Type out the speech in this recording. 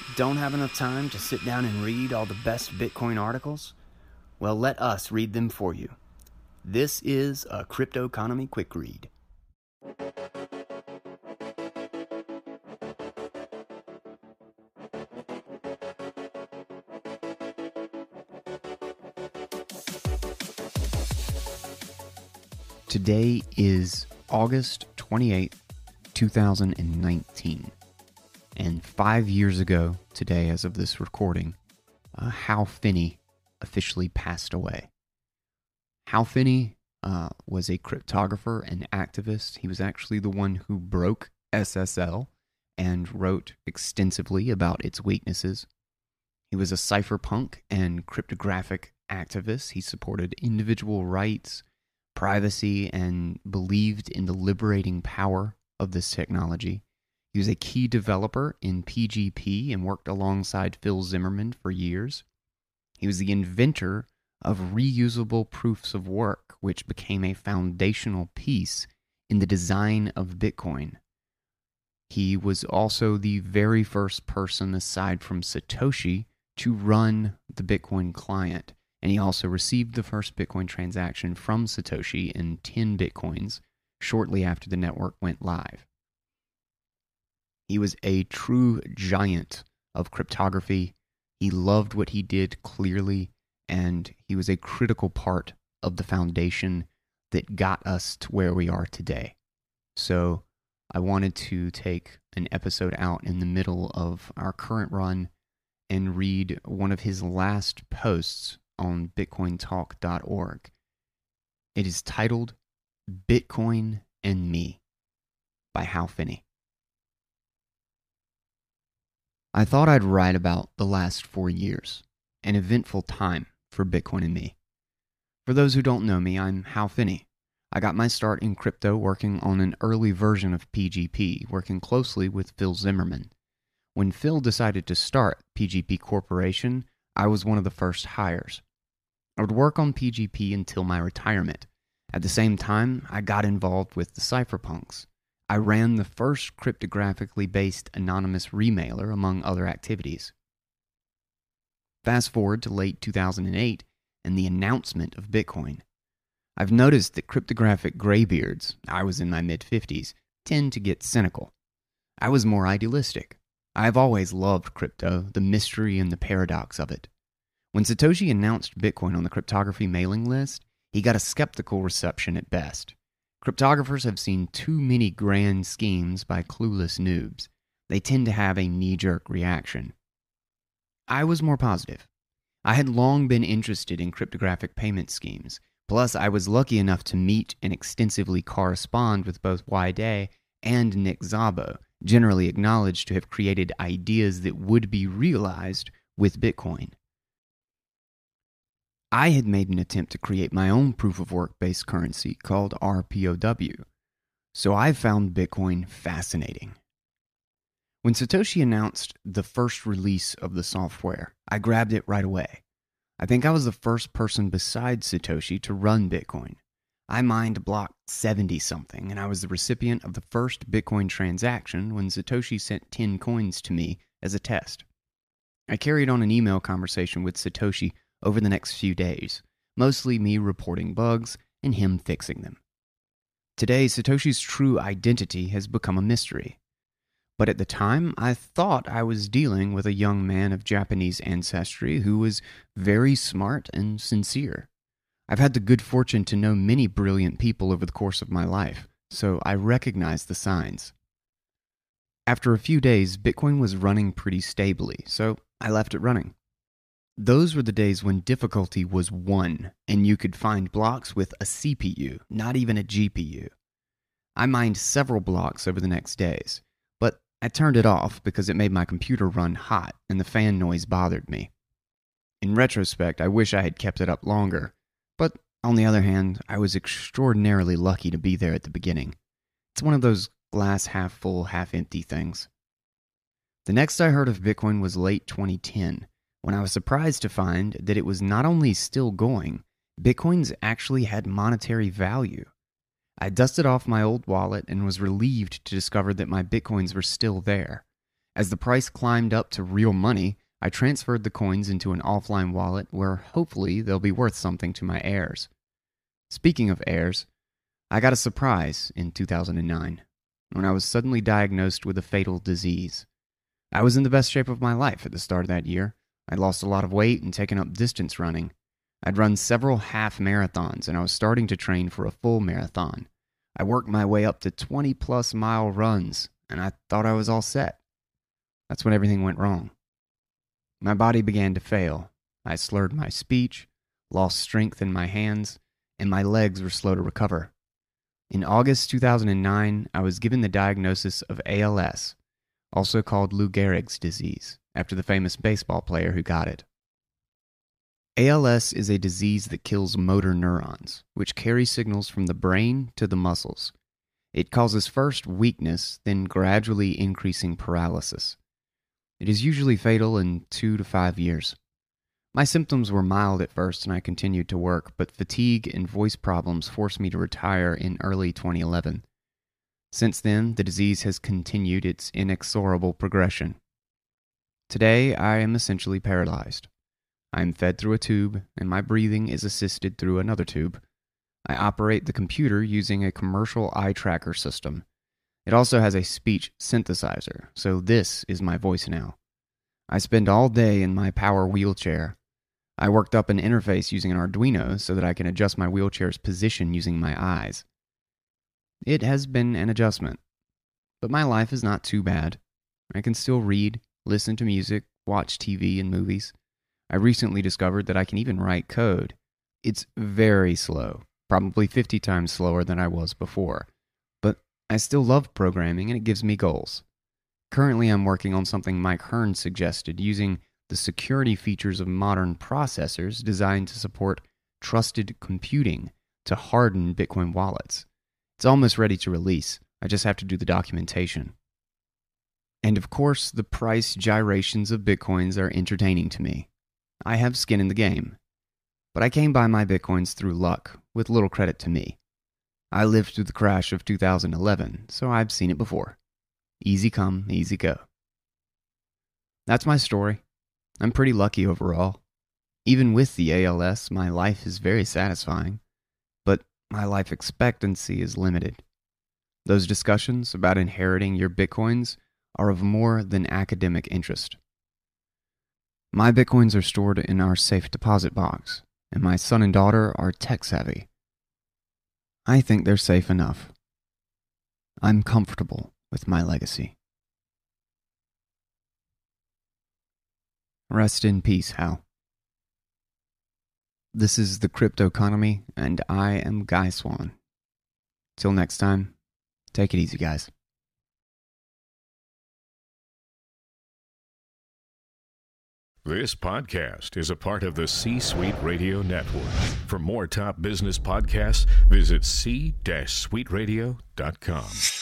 Don't have enough time to sit down and read all the best Bitcoin articles? Well, let us read them for you. This is a Crypto Economy Quick Read. Today is August 28th, 2019. And 5 years ago today, as of this recording, Hal Finney officially passed away. Hal Finney was a cryptographer and activist. He was actually the one who broke SSL and wrote extensively about its weaknesses. He was a cypherpunk and cryptographic activist. He supported individual rights, privacy, and believed in the liberating power of this technology. He was a key developer in PGP and worked alongside Phil Zimmermann for years. He was the inventor of reusable proofs of work, which became a foundational piece in the design of Bitcoin. He was also the very first person, aside from Satoshi, to run the Bitcoin client. And he also received the first Bitcoin transaction from Satoshi in 10 Bitcoins shortly after the network went live. He was a true giant of cryptography. He loved what he did clearly, and he was a critical part of the foundation that got us to where we are today. So I wanted to take an episode out in the middle of our current run and read one of his last posts on bitcointalk.org. It is titled Bitcoin and Me by Hal Finney. I thought I'd write about the last 4 years, an eventful time for Bitcoin and me. For those who don't know me, I'm Hal Finney. I got my start in crypto working on an early version of PGP, working closely with Phil Zimmermann. When Phil decided to start PGP Corporation, I was one of the first hires. I would work on PGP until my retirement. At the same time, I got involved with the cypherpunks. I ran the first cryptographically based anonymous remailer, among other activities. Fast forward to late 2008 and the announcement of Bitcoin. I've noticed that cryptographic graybeards, I was in my mid-50s, tend to get cynical. I was more idealistic. I've always loved crypto, the mystery and the paradox of it. When Satoshi announced Bitcoin on the cryptography mailing list, he got a skeptical reception at best. Cryptographers have seen too many grand schemes by clueless noobs. They tend to have a knee-jerk reaction. I was more positive. I had long been interested in cryptographic payment schemes. Plus, I was lucky enough to meet and extensively correspond with both Wai and Nick Szabo, generally acknowledged to have created ideas that would be realized with Bitcoin. I had made an attempt to create my own proof-of-work-based currency called RPOW, so I found Bitcoin fascinating. When Satoshi announced the first release of the software, I grabbed it right away. I think I was the first person besides Satoshi to run Bitcoin. I mined block 70-something, and I was the recipient of the first Bitcoin transaction when Satoshi sent 10 coins to me as a test. I carried on an email conversation with Satoshi over the next few days, mostly me reporting bugs and him fixing them. Today, Satoshi's true identity has become a mystery. But at the time, I thought I was dealing with a young man of Japanese ancestry who was very smart and sincere. I've had the good fortune to know many brilliant people over the course of my life, so I recognized the signs. After a few days, Bitcoin was running pretty stably, so I left it running. Those were the days when difficulty was 1, and you could find blocks with a CPU, not even a GPU. I mined several blocks over the next days, but I turned it off because it made my computer run hot and the fan noise bothered me. In retrospect, I wish I had kept it up longer, but on the other hand, I was extraordinarily lucky to be there at the beginning. It's one of those glass half full, half empty things. The next I heard of Bitcoin was late 2010, when I was surprised to find that it was not only still going, Bitcoins actually had monetary value. I dusted off my old wallet and was relieved to discover that my Bitcoins were still there. As the price climbed up to real money, I transferred the coins into an offline wallet where hopefully they'll be worth something to my heirs. Speaking of heirs, I got a surprise in 2009 when I was suddenly diagnosed with a fatal disease. I was in the best shape of my life at the start of that year. I'd lost a lot of weight and taken up distance running. I'd run several half marathons and I was starting to train for a full marathon. I worked my way up to 20-plus mile runs and I thought I was all set. That's when everything went wrong. My body began to fail. I slurred my speech, lost strength in my hands, and my legs were slow to recover. In August 2009, I was given the diagnosis of ALS, also called Lou Gehrig's disease, after the famous baseball player who got it. ALS is a disease that kills motor neurons, which carry signals from the brain to the muscles. It causes first weakness, then gradually increasing paralysis. It is usually fatal in 2 to 5 years. My symptoms were mild at first and I continued to work, but fatigue and voice problems forced me to retire in early 2011. Since then, the disease has continued its inexorable progression. Today, I am essentially paralyzed. I am fed through a tube, and my breathing is assisted through another tube. I operate the computer using a commercial eye tracker system. It also has a speech synthesizer, so this is my voice now. I spend all day in my power wheelchair. I worked up an interface using an Arduino so that I can adjust my wheelchair's position using my eyes. It has been an adjustment, but my life is not too bad. I can still read, listen to music, watch TV and movies. I recently discovered that I can even write code. It's very slow, probably 50 times slower than I was before, but I still love programming and it gives me goals. Currently, I'm working on something Mike Hearn suggested, using the security features of modern processors designed to support trusted computing to harden Bitcoin wallets. It's almost ready to release. I just have to do the documentation. And of course, the price gyrations of Bitcoins are entertaining to me. I have skin in the game. But I came by my Bitcoins through luck, with little credit to me. I lived through the crash of 2011, so I've seen it before. Easy come, easy go. That's my story. I'm pretty lucky overall. Even with the ALS, my life is very satisfying, but my life expectancy is limited. Those discussions about inheriting your Bitcoins are of more than academic interest. My Bitcoins are stored in our safe deposit box, and my son and daughter are tech-savvy. I think they're safe enough. I'm comfortable with my legacy. Rest in peace, Hal. This is the Crypto Economy, and I am Guy Swan. Till next time, take it easy, guys. This podcast is a part of the C-Suite Radio Network. For more top business podcasts, visit c-suiteradio.com.